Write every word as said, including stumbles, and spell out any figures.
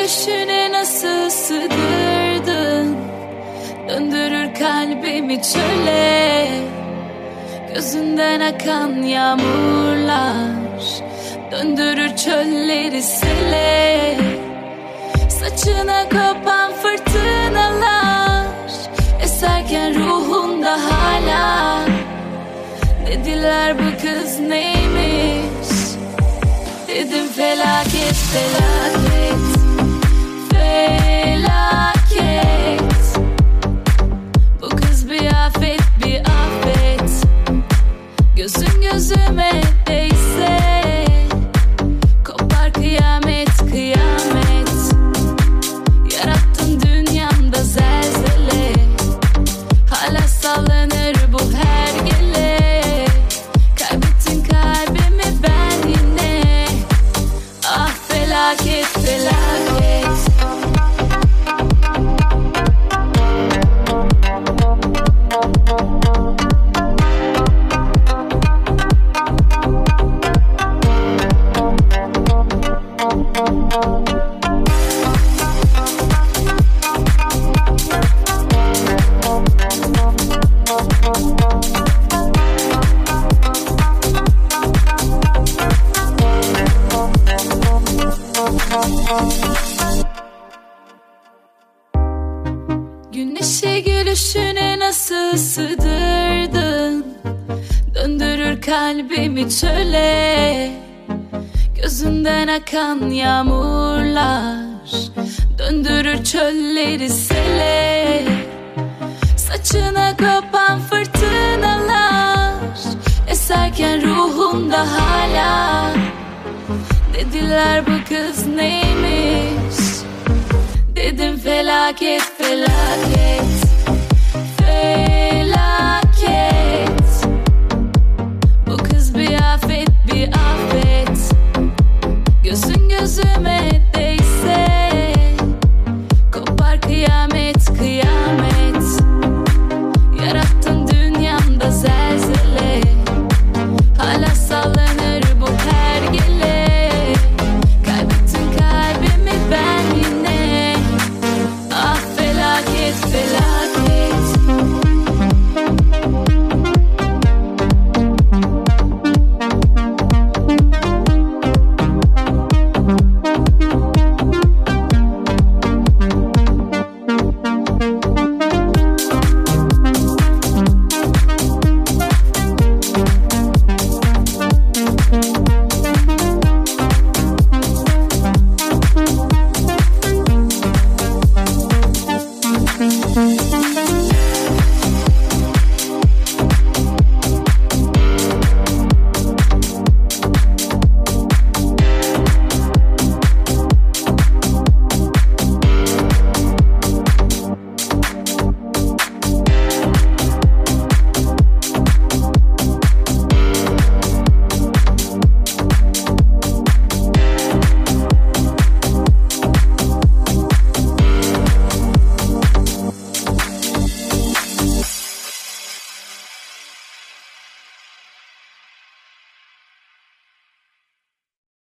gülüşüne nasıl sığdırdın, döndürür kalbimi çöle. Gözünden akan yağmurlar döndürür çölleri sele. Saçına kopan fırtınalar eserken ruhunda hala. Dediler bu kız neymiş, dedim felaket felaket felaket. Bu kız bir afet bir afet. Gözün gözüme değse kopar kıyamet kıyamet. Yarattın dünyamda zelzele, hala sallanır bu hergele. Kaybettin kalbimi ben yine. Ah felaket felaket. Güneşe gülüşüne nasıl sığdırdın, döndürür kalbimi çöle. Gözünden akan yağmurlar döndürür çölleri sele. Saçına kopan fırtınalar eserken ruhunda hala. Dediler bu kız neymiş, dedim felaket felaket.